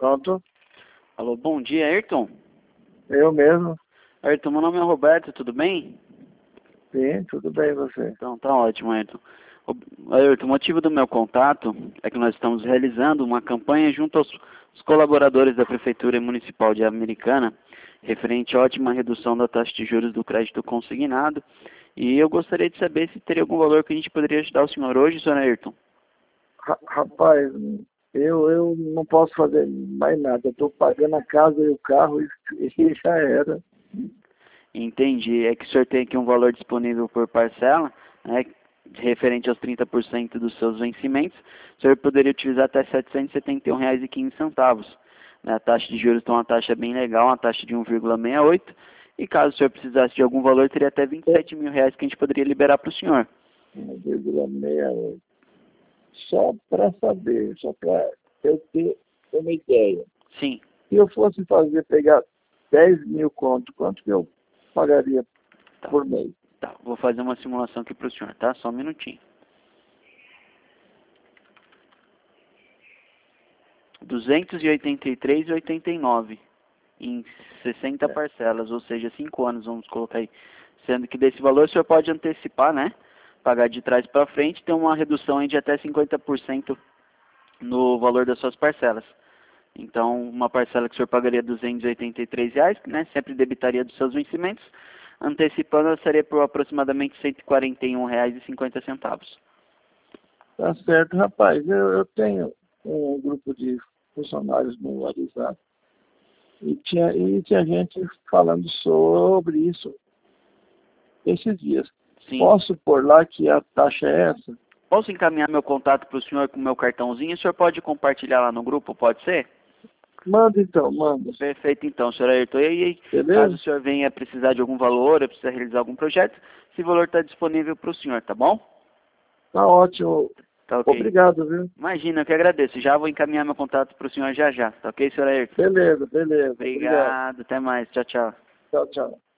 Pronto, Alô, bom dia, Ayrton. eu mesmo. Ayrton, meu nome é Roberto, tudo bem? Sim, tudo bem você. Então, tá ótimo, Ayrton. Ayrton, o motivo do meu contato é que nós estamos realizando uma campanha junto aos colaboradores da Prefeitura Municipal de Americana, referente à ótima redução da taxa de juros do crédito consignado. E eu gostaria de saber se teria algum valor que a gente poderia ajudar o senhor hoje, senhor Ayrton. Rapaz, eu não posso fazer mais nada. Estou pagando a casa e o carro e já era. Entendi. É que o senhor tem aqui um valor disponível por parcela, né, referente aos 30% dos seus vencimentos. O senhor poderia utilizar até R$ 771,15. Né? A taxa de juros está uma taxa bem legal, uma taxa de 1,68. E caso o senhor precisasse de algum valor, teria até R$ 27 mil que a gente poderia liberar para o senhor. 1,68. Só para saber, só para eu ter uma ideia. Sim. Se eu fosse pegar 10 mil conto, quanto que eu pagaria Tá. por mês? Tá, vou fazer uma simulação aqui para o senhor, tá? Só um minutinho. 283,89 em 60 parcelas, ou seja, 5 anos, vamos colocar aí. Sendo que desse valor o senhor pode antecipar, né? Pagar de trás para frente, ter uma redução aí de até 50% no valor das suas parcelas. Então, uma parcela que o senhor pagaria R$ 283, né? Sempre debitaria dos seus vencimentos. Antecipando, ela seria por aproximadamente R$ 141,50. Tá certo, rapaz. Eu tenho um grupo de funcionários no WhatsApp e tinha gente falando sobre isso esses dias. Sim. Posso pôr lá que a taxa é essa? Posso encaminhar meu contato para o senhor com o meu cartãozinho? O senhor pode compartilhar lá no grupo, pode ser? Manda então, manda. Perfeito, então, senhor Ayrton. E aí, Beleza? caso o senhor venha precisar de algum valor, ou precisa realizar algum projeto, esse valor está disponível para o senhor, tá bom? Tá ótimo. Tá ok. Obrigado, viu? Imagina, eu que agradeço. Já vou encaminhar meu contato para o senhor já já. Tá ok, senhor Ayrton? Beleza, beleza. Obrigado. Obrigado, até mais. Tchau, tchau. Tchau, tchau.